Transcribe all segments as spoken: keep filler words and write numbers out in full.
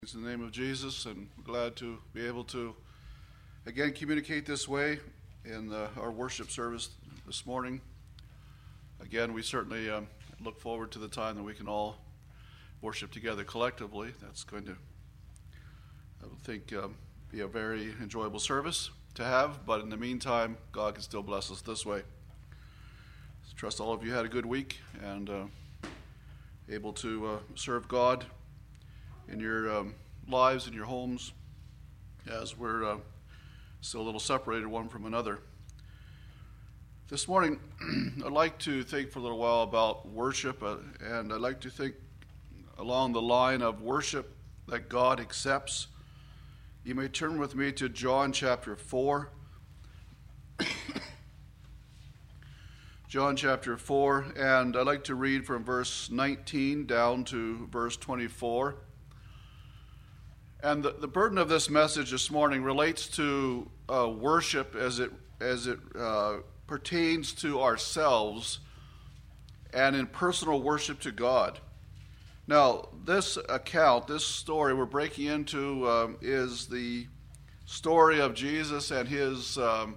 In the name of Jesus, and glad to be able to again communicate this way in uh, our worship service this morning. Again, we certainly um, look forward to the time that we can all worship together collectively. That's going to, I would think, um, be a very enjoyable service to have, but in the meantime, God can still bless us this way. I trust all of you had a good week and uh, able to uh, serve God in your um, lives, in your homes, as we're uh, still a little separated one from another. This morning, I'd like to think for a little while about worship, uh, and I'd like to think along the line of worship that God accepts. You may turn with me to John chapter four. John chapter four, and I'd like to read from verse nineteen down to verse twenty-four. And the, the burden of this message this morning relates to uh, worship as it as it uh, pertains to ourselves and in personal worship to God. Now, this account, this story we're breaking into um, is the story of Jesus and his um,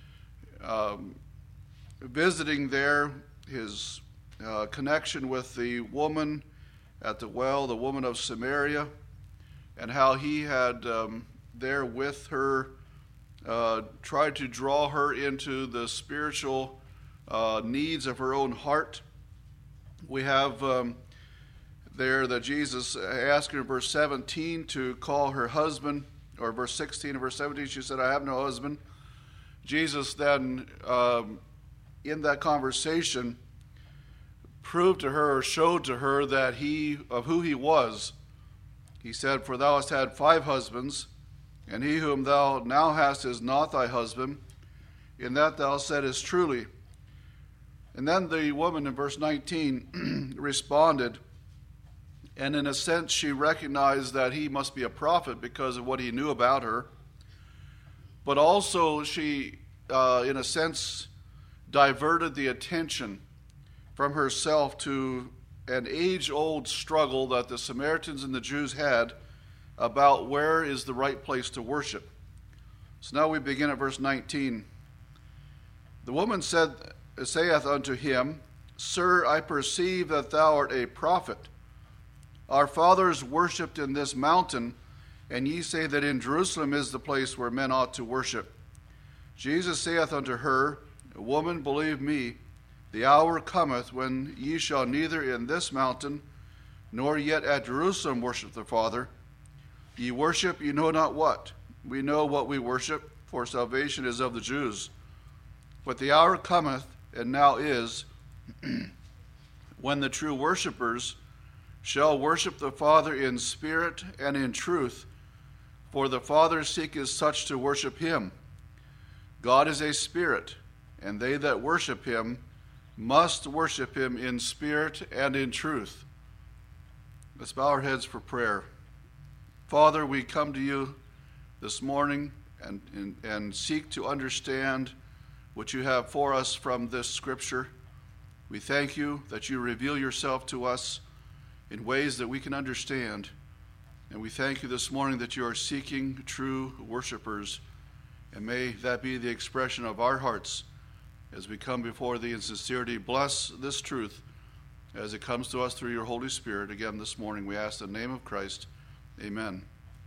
um, visiting there, his uh, connection with the woman at the well, the woman of Samaria, and how he had um, there with her uh, tried to draw her into the spiritual uh, needs of her own heart. We have um, there that Jesus asked her in verse seventeen to call her husband, or verse sixteen and verse seventeen, she said, "I have no husband." Jesus then, um, in that conversation, proved to her, or showed to her that he, of who he was. He said, "For thou hast had five husbands, and he whom thou now hast is not thy husband. In that thou saidest truly." And then the woman in verse nineteen responded, and in a sense she recognized that he must be a prophet because of what he knew about her. But also she, uh, in a sense, diverted the attention from herself to an age-old struggle that the Samaritans and the Jews had about where is the right place to worship. So now we begin at verse nineteen. "The woman said, saith unto him, Sir, I perceive that thou art a prophet. Our fathers worshipped in this mountain, and ye say that in Jerusalem is the place where men ought to worship. Jesus saith unto her, Woman, believe me, the hour cometh when ye shall neither in this mountain nor yet at Jerusalem worship the Father. Ye worship ye know not what. We know what we worship, for salvation is of the Jews. But the hour cometh, and now is, when the true worshipers shall worship the Father in spirit and in truth, for the Father seeketh such to worship him. God is a spirit, and they that worship him must worship him in spirit and in truth." Let's bow our heads for prayer. Father, we come to you this morning and, and, and seek to understand what you have for us from this scripture. We thank you that you reveal yourself to us in ways that we can understand. And we thank you this morning that you are seeking true worshipers. And may that be the expression of our hearts as we come before thee in sincerity. Bless this truth as it comes to us through your Holy Spirit. Again this morning we ask in the name of Christ. Amen.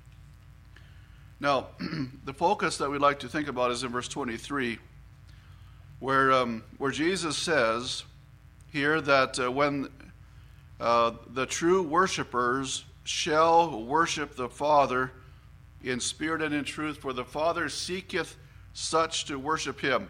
Now, the focus that we'd like to think about is in verse twenty-three, where um, where Jesus says here that uh, when uh, the true worshipers shall worship the Father in spirit and in truth, for the Father seeketh such to worship him.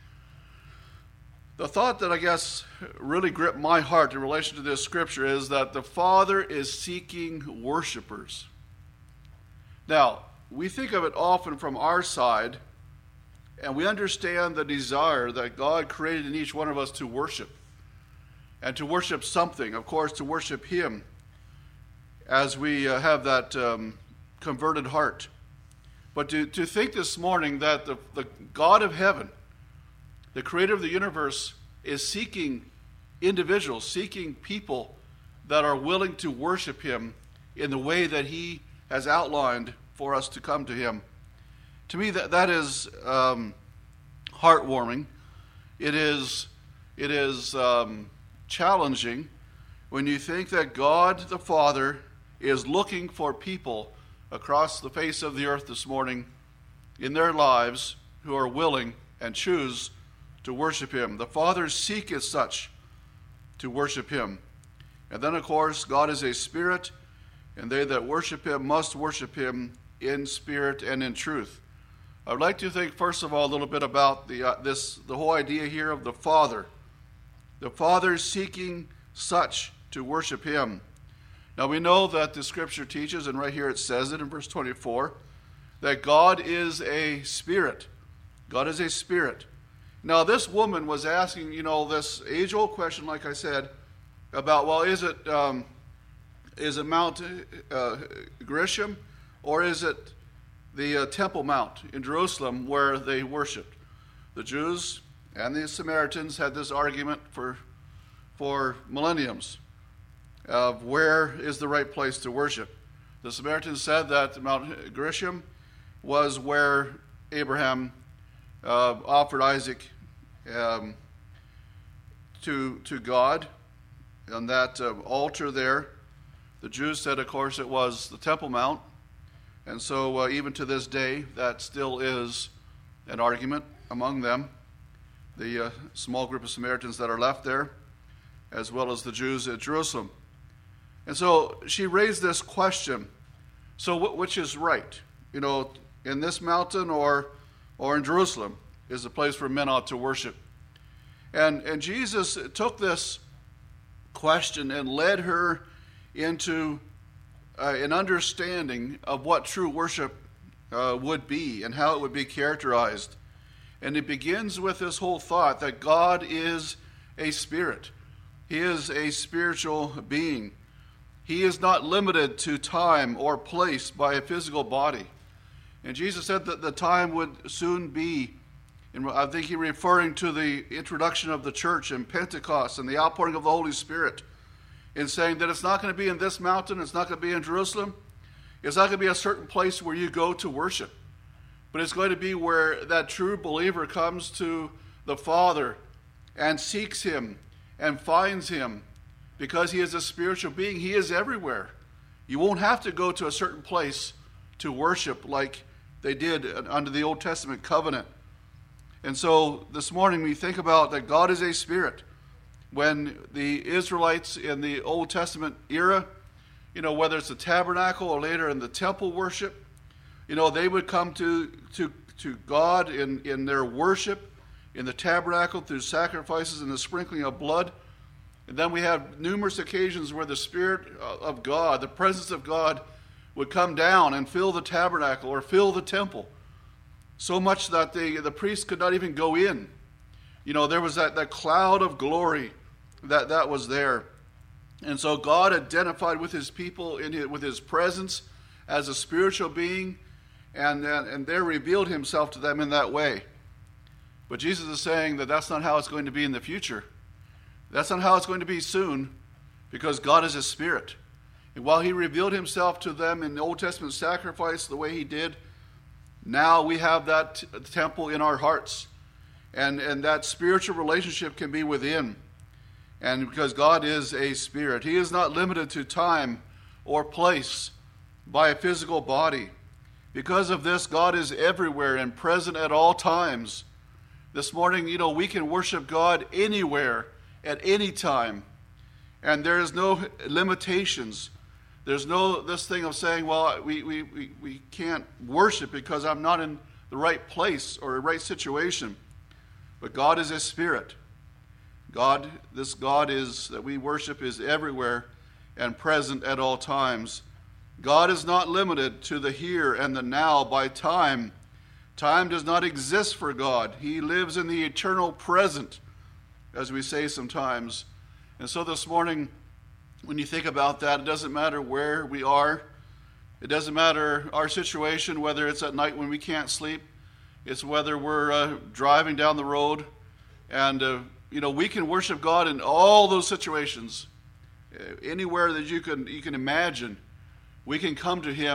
The thought that I guess really gripped my heart in relation to this scripture is that the Father is seeking worshipers. Now, we think of it often from our side, and we understand the desire that God created in each one of us to worship, and to worship something, of course, to worship him as we uh, have that um, converted heart. But to, to think this morning that the, the God of heaven, the creator of the universe, is seeking individuals, seeking people that are willing to worship him in the way that he has outlined for us to come to him. To me, that, that is um, heartwarming. It is, it is um, challenging when you think that God the Father is looking for people across the face of the earth this morning in their lives who are willing and choose to worship him. The Father seeketh such to worship him. And then, of course, God is a spirit, and they that worship him must worship him in spirit and in truth. I would like to think, first of all, a little bit about the uh, this the whole idea here of the Father. The Father seeking such to worship him. Now, we know that the Scripture teaches, and right here it says it in verse twenty-four, that God is a spirit. God is a spirit. Now, this woman was asking, you know, this age-old question, like I said, about, well, is it um, is it Mount uh, Gerizim, or is it the uh, Temple Mount in Jerusalem where they worshipped? The Jews and the Samaritans had this argument for for millenniums of where is the right place to worship. The Samaritans said that Mount Gerizim was where Abraham uh, offered Isaac um, to to God on that uh, altar there. The Jews said, of course, it was the Temple Mount. And so uh, even to this day, that still is an argument among them, the uh, small group of Samaritans that are left there, as well as the Jews at Jerusalem. And so she raised this question, so wh- which is right? You know, in this mountain or or in Jerusalem is the place where men ought to worship. And, and Jesus took this question and led her into uh, an understanding of what true worship uh, would be and how it would be characterized. And it begins with this whole thought that God is a spirit. He is a spiritual being. He is not limited to time or place by a physical body. And Jesus said that the time would soon be, and I think he's referring to the introduction of the church and Pentecost and the outpouring of the Holy Spirit, in saying that it's not going to be in this mountain, it's not going to be in Jerusalem, it's not going to be a certain place where you go to worship, but it's going to be where that true believer comes to the Father and seeks him and finds him, because he is a spiritual being. He is everywhere. You won't have to go to a certain place to worship like they did under the Old Testament covenant. And so this morning we think about that God is a spirit. When the Israelites in the Old Testament era, you know, whether it's the tabernacle or later in the temple worship, you know, they would come to to, to God in, in their worship in the tabernacle through sacrifices and the sprinkling of blood. And then we have numerous occasions where the Spirit of God, the presence of God, would come down and fill the tabernacle or fill the temple, so much that the, the priest could not even go in. You know, there was that, that cloud of glory that, that was there. And so God identified with his people, in his, with his presence as a spiritual being, and, and, and there revealed himself to them in that way. But Jesus is saying that that's not how it's going to be in the future. That's not how it's going to be soon, because God is a spirit. And while he revealed himself to them in the Old Testament sacrifice the way he did, now we have that t- temple in our hearts. And, and that spiritual relationship can be within. And because God is a spirit, he is not limited to time or place by a physical body. Because of this, God is everywhere and present at all times. This morning, you know, we can worship God anywhere, at any time. And there is no limitations. There's no this thing of saying, well, we, we, we, we can't worship because I'm not in the right place or the right situation. But God is a spirit. God, this God is that we worship is everywhere and present at all times. God is not limited to the here and the now by time. Time does not exist for God. He lives in the eternal present, as we say sometimes. And so this morning, when you think about that, it doesn't matter where we are. It doesn't matter our situation, whether it's at night when we can't sleep. It's whether we're uh, driving down the road. And, uh, you know, we can worship God in all those situations. Uh, anywhere that you can, you can imagine, we can come to him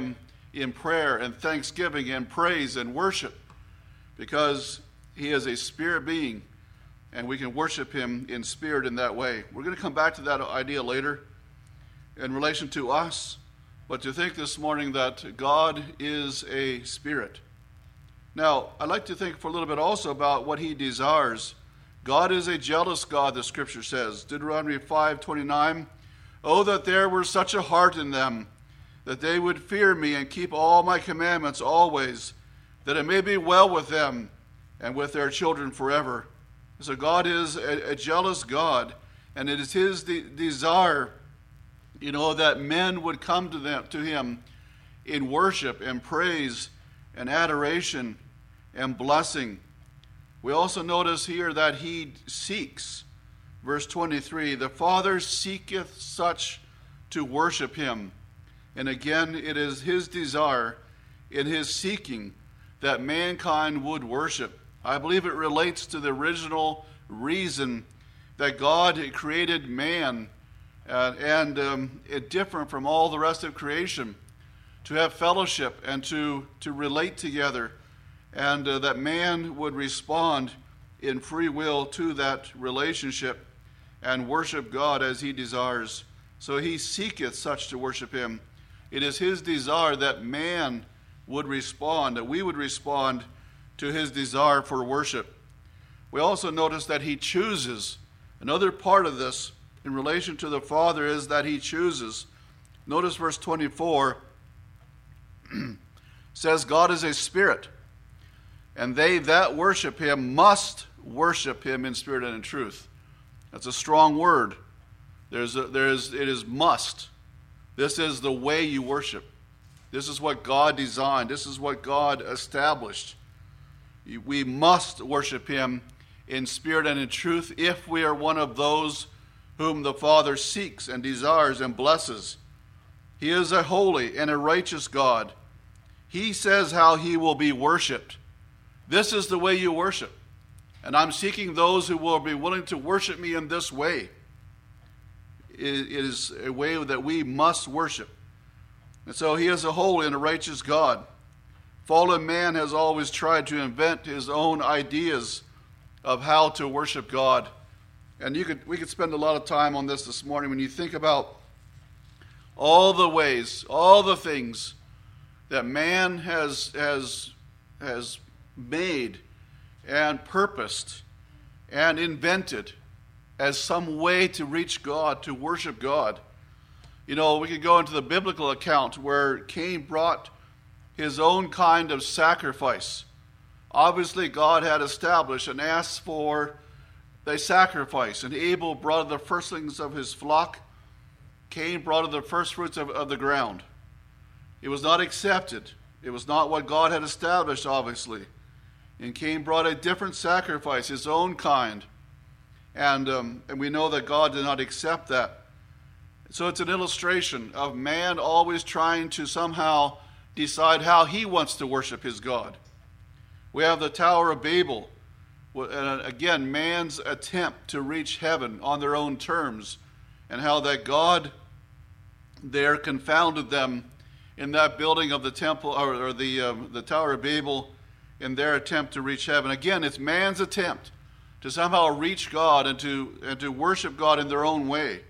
in prayer and thanksgiving and praise and worship, because he is a spirit being, and we can worship him in spirit in that way. We're going to come back to that idea later in relation to us, but to think this morning that God is a spirit. Now, I'd like to think for a little bit also about what he desires. God is a jealous God, the scripture says. Deuteronomy five twenty-nine, "Oh, that there were such a heart in them, that they would fear me and keep all my commandments always, that it may be well with them and with their children forever." So God is a, a jealous God, and it is his de- desire, you know, that men would come to them, to him in worship and praise and adoration and blessing. We also notice here that he seeks, verse twenty-three, "The Father seeketh such to worship him." And again, it is his desire in his seeking that mankind would worship. I believe it relates to the original reason that God created man uh, and um, it different from all the rest of creation, to have fellowship and to, to relate together, and uh, that man would respond in free will to that relationship and worship God as he desires. So he seeketh such to worship him. It is his desire that man would respond, that we would respond to his desire for worship. We also notice that he chooses. Another part of this in relation to the Father is that he chooses. Notice verse twenty-four says, "God is a spirit, and they that worship him must worship him in spirit and in truth." That's a strong word. There's a, there is, it is must. This is the way you worship. This is what God designed. This is what God established. We must worship him in spirit and in truth if we are one of those whom the Father seeks and desires and blesses. He is a holy and a righteous God. He says how he will be worshiped. This is the way you worship. And I'm seeking those who will be willing to worship me in this way. It is a way that we must worship. And so he is a holy and a righteous God. Fallen man has always tried to invent his own ideas of how to worship God. And you could we could spend a lot of time on this this morning when you think about all the ways, all the things that man has has has made and purposed and invented as some way to reach God, to worship God. You know, we could go into the biblical account where Cain brought his own kind of sacrifice. Obviously, God had established and asked for a sacrifice. And Abel brought the firstlings of his flock. Cain brought the first fruits of, of the ground. It was not accepted. It was not what God had established, obviously. And Cain brought a different sacrifice, his own kind. And, um, and we know that God did not accept that. So it's an illustration of man always trying to somehow decide how he wants to worship his God. We have the Tower of Babel. And again, man's attempt to reach heaven on their own terms, and how that God there confounded them in that building of the temple, or, or the, um, the Tower of Babel, in their attempt to reach heaven. Again, it's man's attempt to somehow reach God and to, and to worship God in their own way.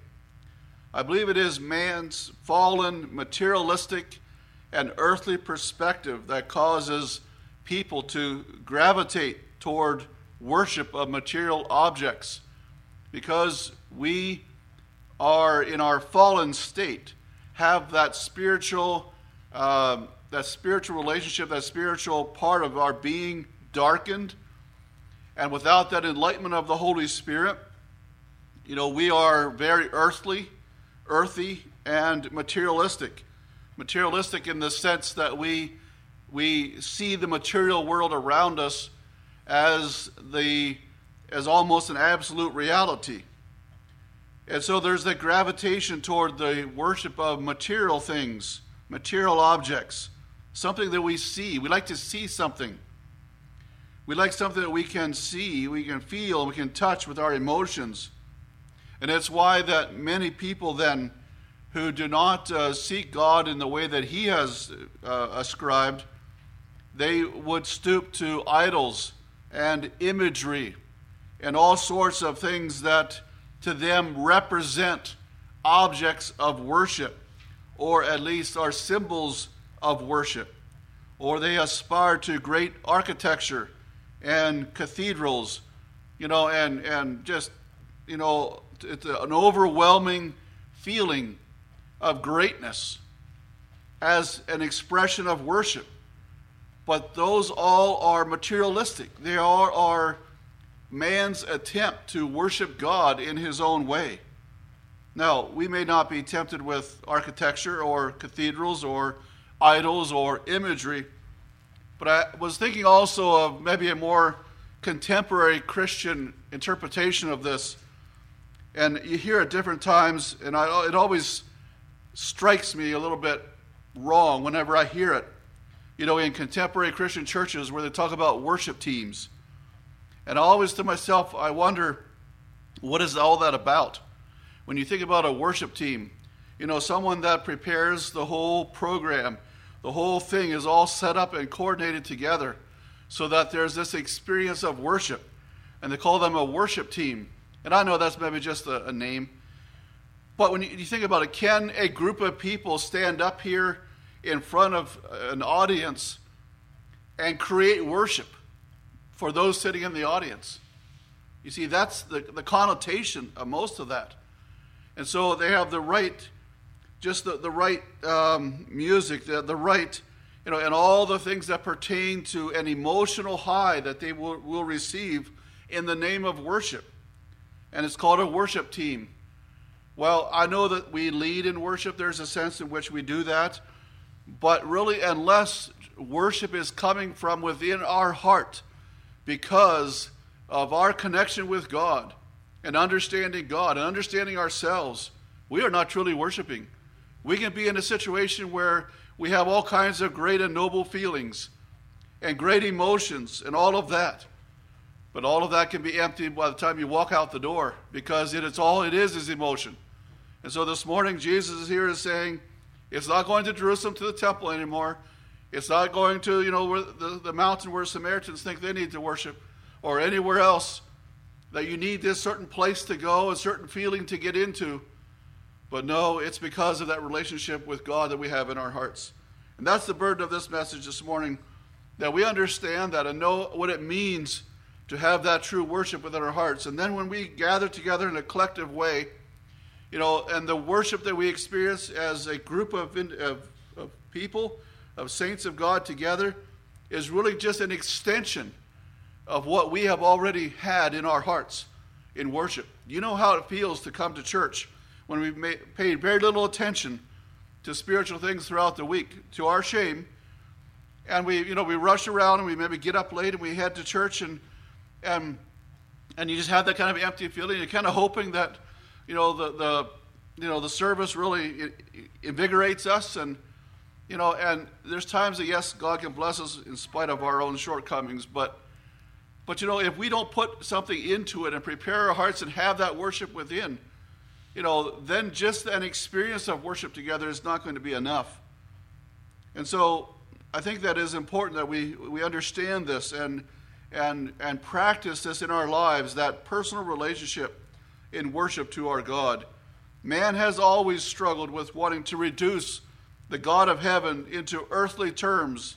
I believe it is man's fallen, materialistic, and earthly perspective that causes people to gravitate toward worship of material objects, because we are in our fallen state, have that spiritual, uh, that spiritual relationship, that spiritual part of our being darkened. And without that enlightenment of the Holy Spirit, you know, we are very earthly, earthy, and materialistic. Materialistic in the sense that we we see the material world around us as the as almost an absolute reality. And so there's that gravitation toward the worship of material things, material objects, something that we see. We like to see something. We like something that we can see, we can feel, we can touch with our emotions. And it's why that many people then who do not uh, seek God in the way that he has uh, ascribed, they would stoop to idols and imagery and all sorts of things that to them represent objects of worship, or at least are symbols of worship. Or they aspire to great architecture and cathedrals, you know, and, and just, you know, it's an overwhelming feeling of greatness as an expression of worship. But those all are materialistic. They all are man's attempt to worship God in his own way. Now, we may not be tempted with architecture or cathedrals or idols or imagery, but I was thinking also of maybe a more contemporary Christian interpretation of this. And you hear at different times, and I, it always strikes me a little bit wrong whenever I hear it. You know, in contemporary Christian churches where they talk about worship teams. And I always to myself, I wonder, what is all that about? When you think about a worship team, you know, someone that prepares the whole program, the whole thing is all set up and coordinated together so that there's this experience of worship. And they call them a worship team. And I know that's maybe just a, a name. But when you, you think about it, can a group of people stand up here in front of an audience and create worship for those sitting in the audience? You see, that's the, the connotation of most of that. And so they have the right, just the, the right um, music, the, the right, you know, and all the things that pertain to an emotional high that they will, will receive in the name of worship. And it's called a worship team. Well, I know that we lead in worship. There's a sense in which we do that. But really, unless worship is coming from within our heart because of our connection with God and understanding God and understanding ourselves, we are not truly worshiping. We can be in a situation where we have all kinds of great and noble feelings and great emotions and all of that. But all of that can be empty by the time you walk out the door, because it is all it is is emotion. And so this morning, Jesus is here is saying, it's not going to Jerusalem to the temple anymore. It's not going to, you know, where the, the mountain where Samaritans think they need to worship, or anywhere else that you need this certain place to go, a certain feeling to get into. But no, it's because of that relationship with God that we have in our hearts. And that's the burden of this message this morning, that we understand that and know what it means to have that true worship within our hearts. And then when we gather together in a collective way, you know, and the worship that we experience as a group of, of, of people, of saints of God together, is really just an extension of what we have already had in our hearts in worship. You know how it feels to come to church when we've made, paid very little attention to spiritual things throughout the week, to our shame. And we, you know, we rush around and we maybe get up late and we head to church, and and and you just have that kind of empty feeling. You're kind of hoping that, you know, the, the you know the service really invigorates us, and you know, and there's times that yes, God can bless us in spite of our own shortcomings, but but you know, if we don't put something into it and prepare our hearts and have that worship within, you know, then just an experience of worship together is not going to be enough. And so I think that is important that we we understand this and and and practice this in our lives, that personal relationship in worship to our God. Man has always struggled with wanting to reduce the God of heaven into earthly terms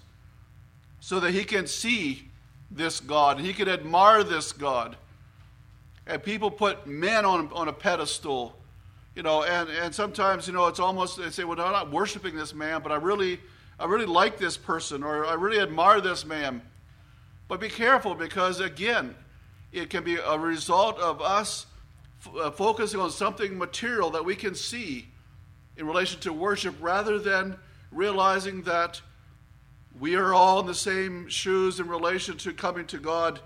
so that he can see this God, and he can admire this God. And people put men on, on a pedestal, you know, and, and sometimes, you know, it's almost, they say, well, no, I'm not worshiping this man, but I really, I really like this person, or I really admire this man. But be careful, because again, it can be a result of us f- uh, focusing on something material that we can see in relation to worship, rather than realizing that we are all in the same shoes in relation to coming to God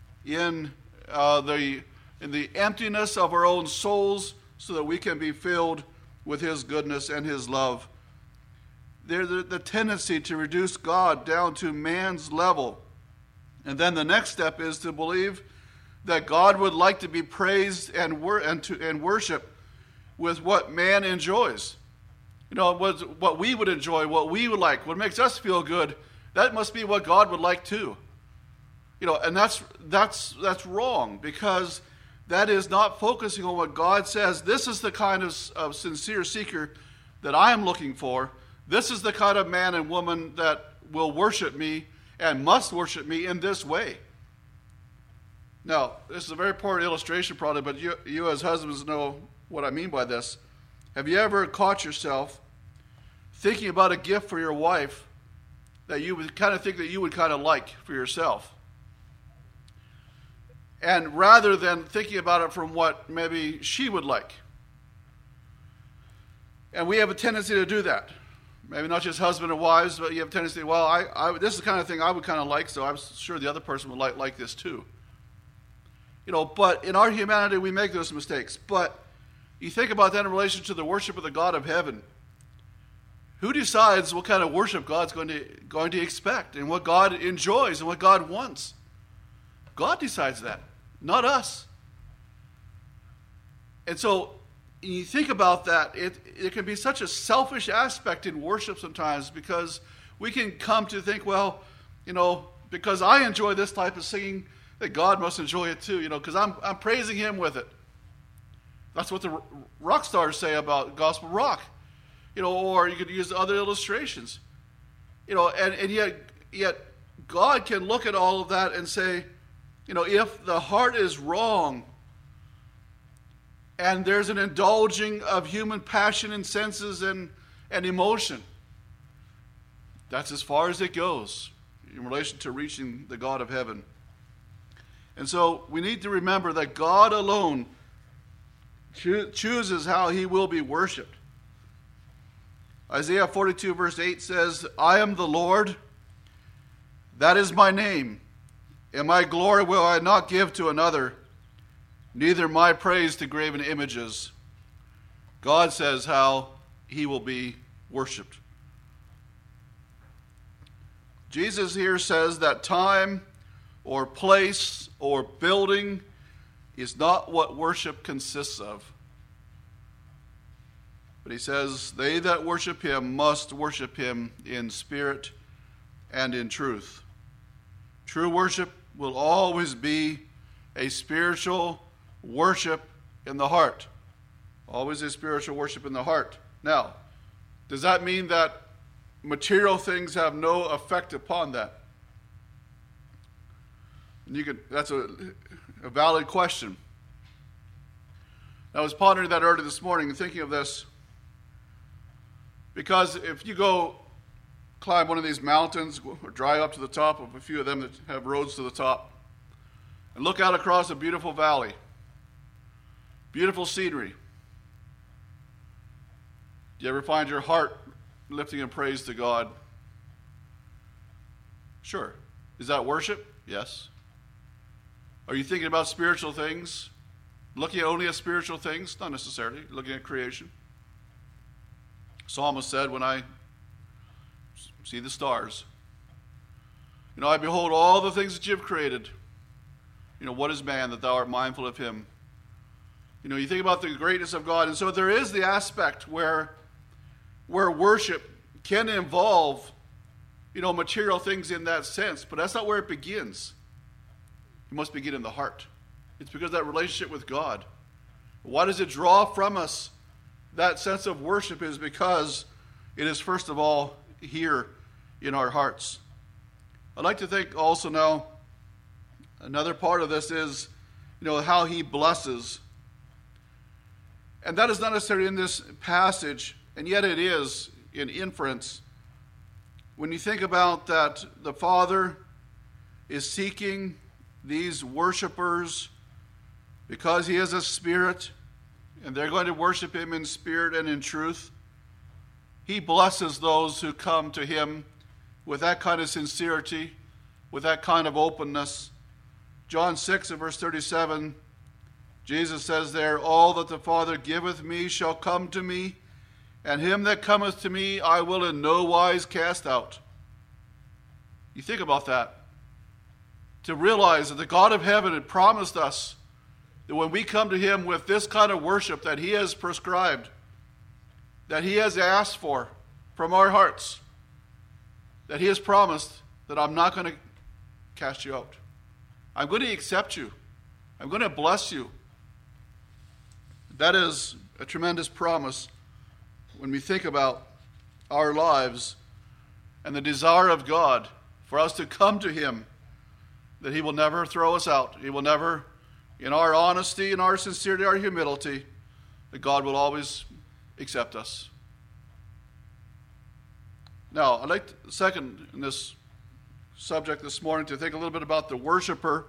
in uh, the in the emptiness of our own souls, so that we can be filled with his goodness and his love. There's the, the tendency to reduce God down to man's level. And then the next step is to believe that God would like to be praised and, wor- and, to, and worship with what man enjoys. You know, what, what we would enjoy, what we would like, what makes us feel good, that must be what God would like too. You know, and that's that's that's wrong, because that is not focusing on what God says. This is the kind of, of sincere seeker that I am looking for. This is the kind of man and woman that will worship me and must worship me in this way. Now, this is a very poor illustration probably, but you, you as husbands know what I mean by this. Have you ever caught yourself thinking about a gift for your wife that you would kind of think that you would kind of like for yourself? And rather than thinking about it from what maybe she would like. And we have a tendency to do that. Maybe not just husband and wives, but you have a tendency, well, I, I, this is the kind of thing I would kind of like, so I'm sure the other person would like, like this too. You know, but in our humanity, we make those mistakes. But you think about that in relation to the worship of the God of heaven. Who decides what kind of worship God's going to, going to expect and what God enjoys and what God wants? God decides that, not us. And so, you think about that, it, it can be such a selfish aspect in worship sometimes, because we can come to think, well, you know, because I enjoy this type of singing, that God must enjoy it too, you know, because I'm, I'm praising him with it. That's what the rock stars say about gospel rock, you know, or you could use other illustrations, you know, and, and yet, yet God can look at all of that and say, you know, if the heart is wrong, and there's an indulging of human passion and senses and, and emotion, that's as far as it goes in relation to reaching the God of heaven. And so we need to remember that God alone cho- chooses how he will be worshipped. Isaiah forty-two verse eight says, I am the Lord, that is my name, and my glory will I not give to another, neither my praise to graven images. God says how he will be worshipped. Jesus here says that time or place or building is not what worship consists of. But he says, they that worship him must worship him in spirit and in truth. True worship will always be a spiritual worship in the heart. Always a spiritual worship in the heart. Now, does that mean that material things have no effect upon that? And you could, that's a, a valid question. I was pondering that earlier this morning and thinking of this, because if you go climb one of these mountains or drive up to the top of a few of them that have roads to the top and look out across a beautiful valley, beautiful scenery, do you ever find your heart lifting in praise to God? Sure. Is that worship? Yes. Are you thinking about spiritual things? Looking only at spiritual things? Not necessarily. Looking at creation. Psalmist said, when I see the stars, you know, I behold all the things that you have created. You know, what is man that thou art mindful of him? You know, you think about the greatness of God. And so there is the aspect where, where worship can involve, you know, material things in that sense. But that's not where it begins. It must begin in the heart. It's because of that relationship with God. Why does it draw from us that sense of worship? Is because it is first of all here in our hearts. I'd like to think also now, another part of this is, you know, how he blesses. And that is not necessarily in this passage, and yet it is in inference. When you think about that, the Father is seeking these worshipers because he is a spirit, and they're going to worship him in spirit and in truth. He blesses those who come to him with that kind of sincerity, with that kind of openness. John six and verse thirty-seven, Jesus says there, all that the Father giveth me shall come to me, and him that cometh to me I will in no wise cast out. You think about that. To realize that the God of heaven had promised us that when we come to him with this kind of worship that he has prescribed, that he has asked for from our hearts, that he has promised that I'm not going to cast you out. I'm going to accept you. I'm going to bless you. That is a tremendous promise when we think about our lives and the desire of God for us to come to him, that he will never throw us out. He will never, in our honesty, in our sincerity, our humility, that God will always accept us. Now, I'd like to, second in this subject this morning, to think a little bit about the worshiper.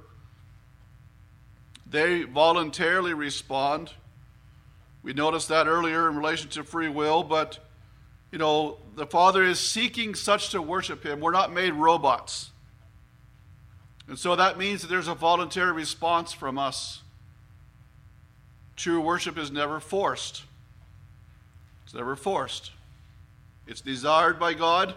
They voluntarily respond. We noticed that earlier in relation to free will, but, you know, the Father is seeking such to worship him. We're not made robots. And so that means that there's a voluntary response from us. True worship is never forced. It's never forced. It's desired by God.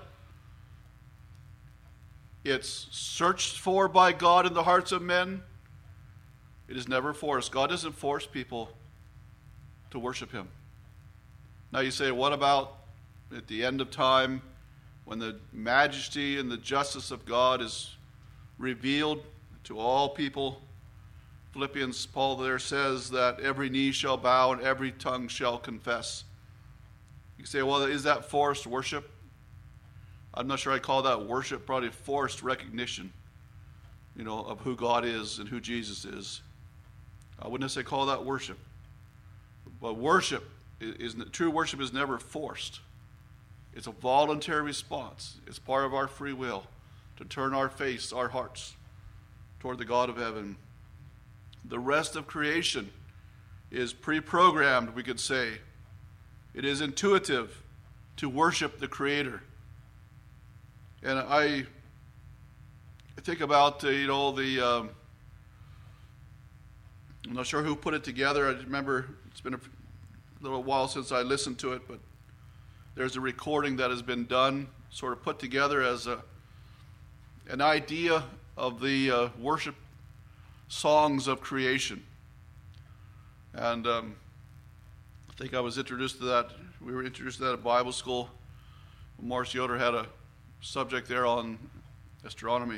It's searched for by God in the hearts of men. It is never forced. God doesn't force people to worship him. Now you say, what about at the end of time, when the majesty and the justice of God is revealed to all people? Philippians, Paul there says that every knee shall bow and every tongue shall confess. You say, well, is that forced worship? I'm not sure I call that worship, probably forced recognition, you know, of who God is and who Jesus is. I wouldn't say call that worship. But worship, is, is true worship is never forced. It's a voluntary response. It's part of our free will to turn our face, our hearts, toward the God of heaven. The rest of creation is pre-programmed, we could say. It is intuitive to worship the Creator. And I think about, uh, you know, the, um, I'm not sure who put it together. I remember it's been a little while since I listened to it, but there's a recording that has been done, sort of put together as a an idea of the uh, worship songs of creation. And um, I think I was introduced to that. We were introduced to that at Bible school. Morris Yoder had a subject there on astronomy.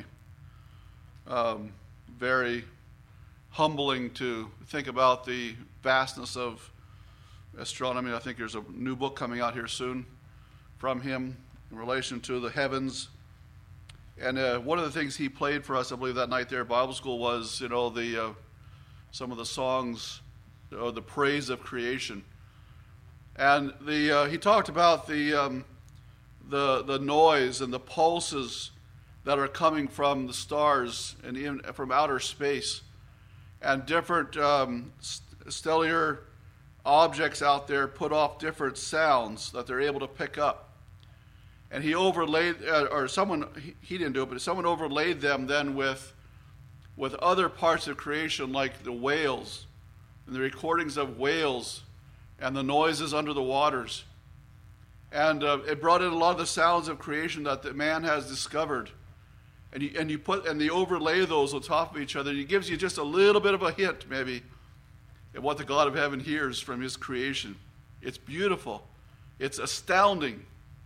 Um, very humbling to think about the vastness of astronomy. I think there's a new book coming out here soon from him in relation to the heavens. And uh, one of the things he played for us, I believe, that night there at Bible school was, you know, the uh, some of the songs, or the praise of creation. And the uh, he talked about the um, the the noise and the pulses that are coming from the stars and even from outer space, and different um, stellar objects out there put off different sounds that they're able to pick up. And he overlaid, uh, or someone, he, he didn't do it, but someone overlaid them then with with other parts of creation, like the whales, and the recordings of whales, and the noises under the waters. And uh, it brought in a lot of the sounds of creation that the man has discovered. And you, and you put and you overlay those on top of each other, and it gives you just a little bit of a hint, maybe, at what the God of heaven hears from his creation. It's beautiful. It's astounding.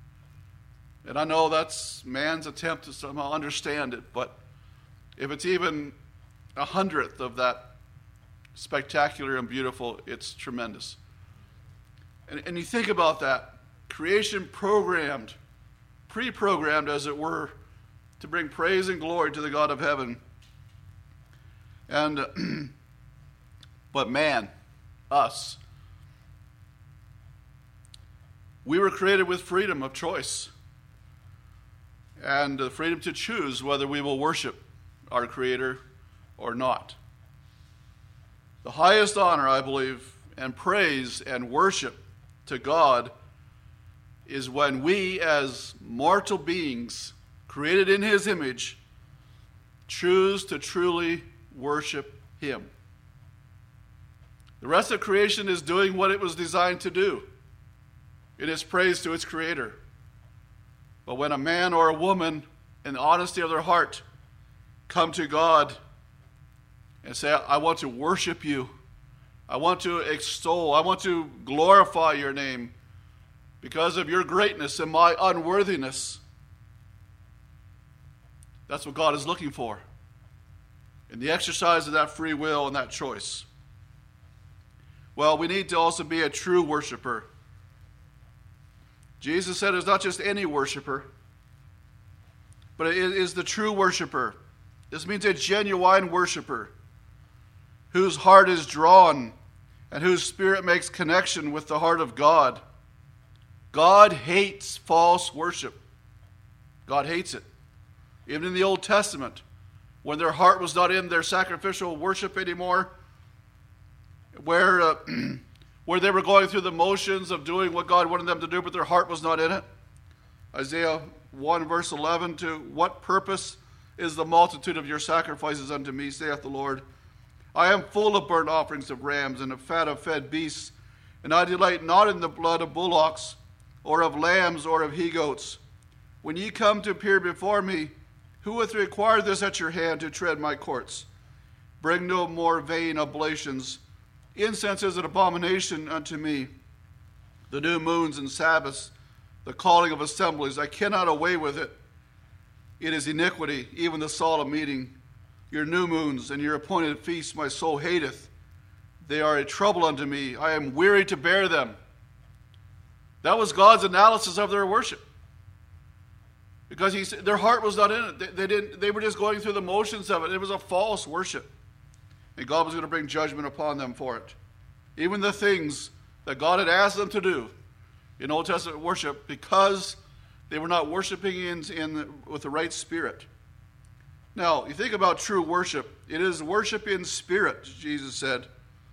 And I know that's man's attempt to somehow understand it, but if it's even a hundredth of that spectacular and beautiful, it's tremendous. And, and you think about that, creation programmed, pre-programmed as it were, to bring praise and glory to the God of heaven. And uh, but man, us, we were created with freedom of choice. And the freedom to choose whether we will worship our Creator or not. The highest honor, I believe, and praise and worship to God is when we, as mortal beings created in his image, choose to truly worship him. The rest of creation is doing what it was designed to do. It is praise to its Creator. But when a man or a woman, in the honesty of their heart, come to God and say, I want to worship you, I want to extol, I want to glorify your name, because of your greatness and my unworthiness. That's what God is looking for in the exercise of that free will and that choice. Well, we need to also be a true worshiper. Jesus said it's not just any worshiper, but it is the true worshiper. This means a genuine worshiper whose heart is drawn and whose spirit makes connection with the heart of God. God hates false worship. God hates it. Even in the Old Testament, when their heart was not in their sacrificial worship anymore, where uh, where they were going through the motions of doing what God wanted them to do, but their heart was not in it. Isaiah one verse eleven, to what purpose is the multitude of your sacrifices unto me, saith the Lord? I am full of burnt offerings of rams and of fat of fed beasts, and I delight not in the blood of bullocks, or of lambs, or of he-goats. When ye come to appear before me, who hath required this at your hand to tread my courts? Bring no more vain oblations. Incense is an abomination unto me. The new moons and Sabbaths, the calling of assemblies, I cannot away with it. It is iniquity, even the solemn meeting. Your new moons and your appointed feasts my soul hateth. They are a trouble unto me. I am weary to bear them. That was God's analysis of their worship. Because he said their heart was not in it. They, they didn't. They were just going through the motions of it. It was a false worship. And God was going to bring judgment upon them for it. Even the things that God had asked them to do in Old Testament worship, because they were not worshiping in, in with the right spirit. Now, you think about true worship. It is worship in spirit, Jesus said.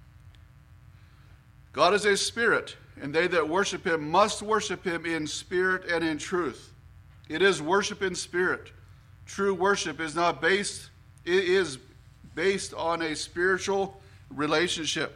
God is a spirit, and they that worship him must worship him in spirit and in truth. It is worship in spirit. True worship is not based, it is based on a spiritual relationship.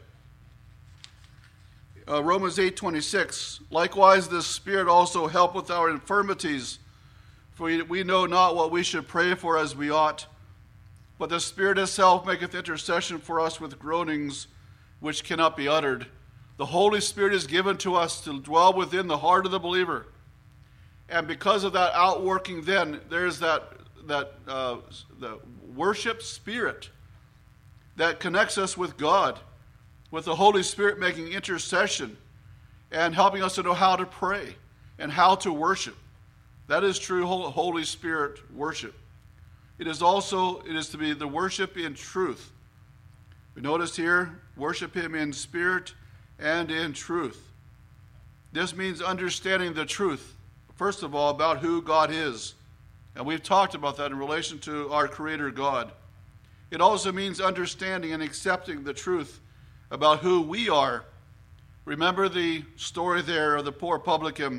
Uh, Romans eight twenty-six, likewise the Spirit also helpeth our infirmities, for we, we know not what we should pray for as we ought, but the Spirit itself maketh intercession for us with groanings which cannot be uttered. The Holy Spirit is given to us to dwell within the heart of the believer. And because of that outworking, then there's that that uh, the worship spirit that connects us with God, with the Holy Spirit making intercession and helping us to know how to pray and how to worship. That is true Holy Spirit worship. It is also, it is to be the worship in truth. We notice here, worship him in spirit and in truth. This means understanding the truth, first of all, about who God is. And we've talked about that in relation to our Creator God. It also means understanding and accepting the truth about who we are. Remember the story there of the poor publican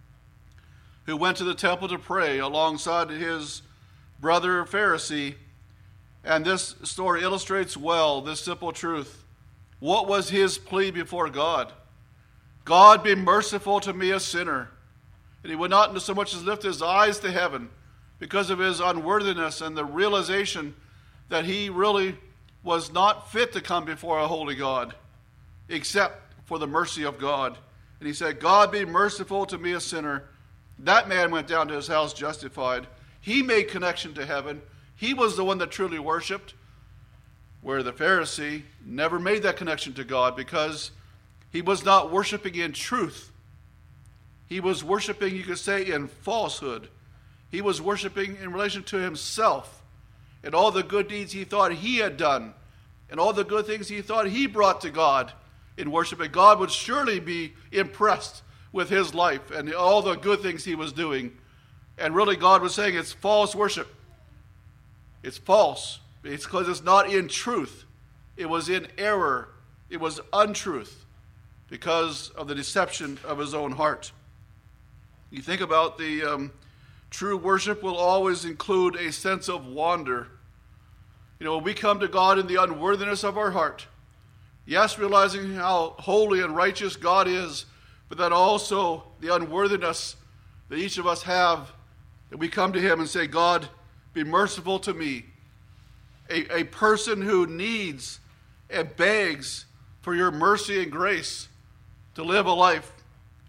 who went to the temple to pray alongside his brother Pharisee. And this story illustrates well this simple truth. What was his plea before God? God, be merciful to me, a sinner. And he would not so much as lift his eyes to heaven because of his unworthiness and the realization that he really was not fit to come before a holy God, except for the mercy of God. And he said, God, be merciful to me, a sinner. That man went down to his house justified. He made connection to heaven. He was the one that truly worshiped, where the Pharisee never made that connection to God because he was not worshiping in truth. He was worshiping, you could say, in falsehood. He was worshiping in relation to himself and all the good deeds he thought he had done and all the good things he thought he brought to God in worship. And God would surely be impressed with his life and all the good things he was doing. And really God was saying it's false worship. It's false. It's because it's not in truth. It was in error. It was untruth because of the deception of his own heart. You think about the um, true worship will always include a sense of wonder. You know, when we come to God in the unworthiness of our heart, yes, realizing how holy and righteous God is, but that also the unworthiness that each of us have, that we come to him and say, God, be merciful to me, a, a person who needs and begs for your mercy and grace to live a life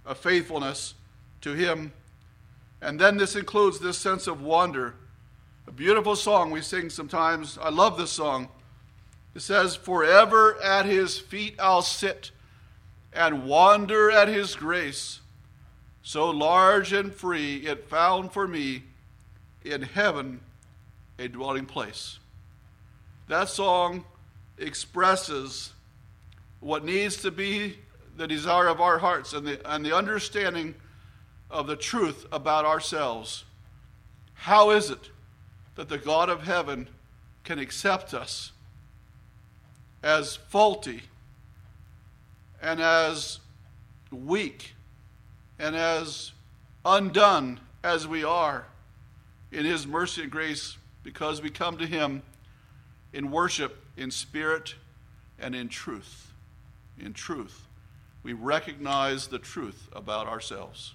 of faithfulness to him. And then this includes this sense of wonder. A beautiful song we sing sometimes. I love this song. It says, "Forever at his feet I'll sit and wonder at his grace. So large and free it found for me in heaven a dwelling place." That song expresses what needs to be the desire of our hearts and the, and the understanding of the truth about ourselves. How is it that the God of heaven can accept us as faulty and as weak and as undone as we are in his mercy and grace, because we come to him in worship, in spirit, and in truth. In truth. We recognize the truth about ourselves.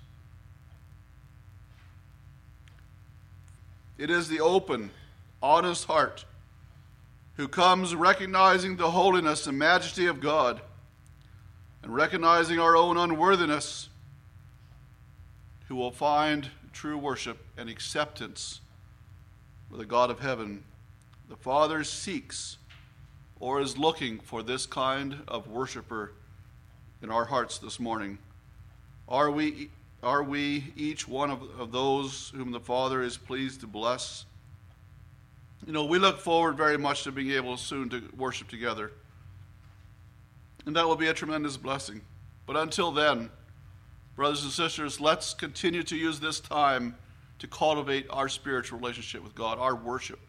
It is the open, honest heart who comes recognizing the holiness and majesty of God and recognizing our own unworthiness, who will find true worship and acceptance with the God of heaven. The Father seeks or is looking for this kind of worshiper in our hearts this morning. Are we, are we each one of, of those whom the Father is pleased to bless? You know, we look forward very much to being able soon to worship together. And that will be a tremendous blessing. But until then, brothers and sisters, let's continue to use this time to cultivate our spiritual relationship with God, our worship.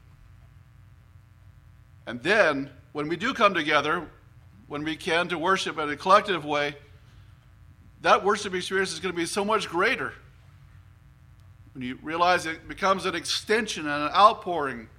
And then, when we do come together, when we can, to worship in a collective way, that worship experience is going to be so much greater. When you realize it becomes an extension and an outpouring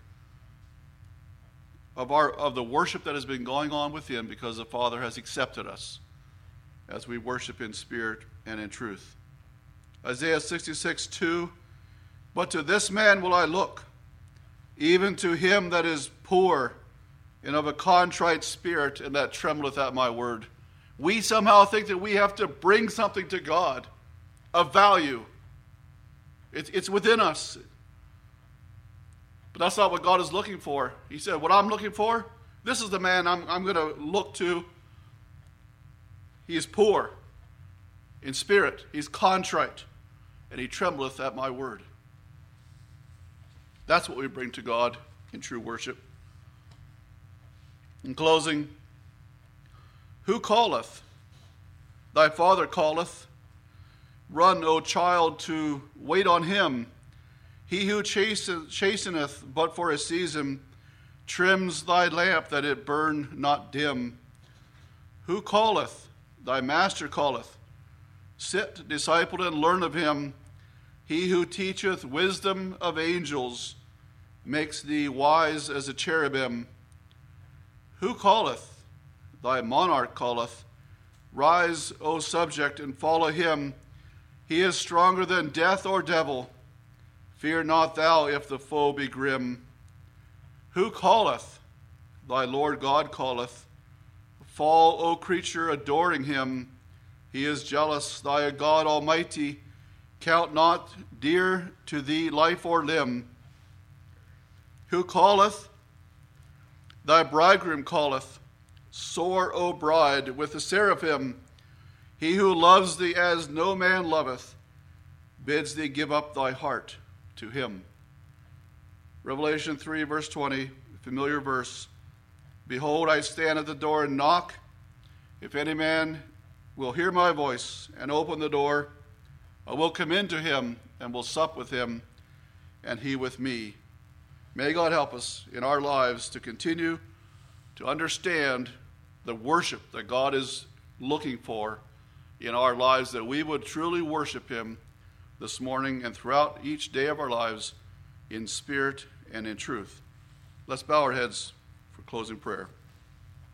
of our of the worship that has been going on within, because the Father has accepted us as we worship in spirit and in truth. Isaiah sixty-six two, "But to this man will I look, even to him that is poor and of a contrite spirit, and that trembleth at my word." We somehow think that we have to bring something to God of value. It's, it's within us. But that's not what God is looking for. He said, what I'm looking for, this is the man I'm, I'm going to look to. He is poor in spirit. He's contrite, and he trembleth at my word. That's what we bring to God in true worship. In closing, who calleth? Thy Father calleth. Run, O child, to wait on him. He who chasteneth but for a season trims thy lamp that it burn not dim. Who calleth? Thy Master calleth. Sit, disciple, and learn of him. He who teacheth wisdom of angels makes thee wise as a cherubim. Who calleth? Thy monarch calleth. Rise, O subject, and follow him. He is stronger than death or devil. Fear not thou if the foe be grim. Who calleth? Thy Lord God calleth. Fall, O creature, adoring him. He is jealous, thy God Almighty. Count not dear to thee life or limb. Who calleth? Thy bridegroom calleth. Soar, O bride, with the seraphim. He who loves thee as no man loveth bids thee give up thy heart to him. Revelation three, verse twenty, familiar verse. Behold, I stand at the door and knock. If any man will hear my voice and open the door, I will come into him and will sup with him, and he with me. May God help us in our lives to continue to understand the worship that God is looking for in our lives, that we would truly worship him this morning and throughout each day of our lives in spirit and in truth. Let's bow our heads for closing prayer.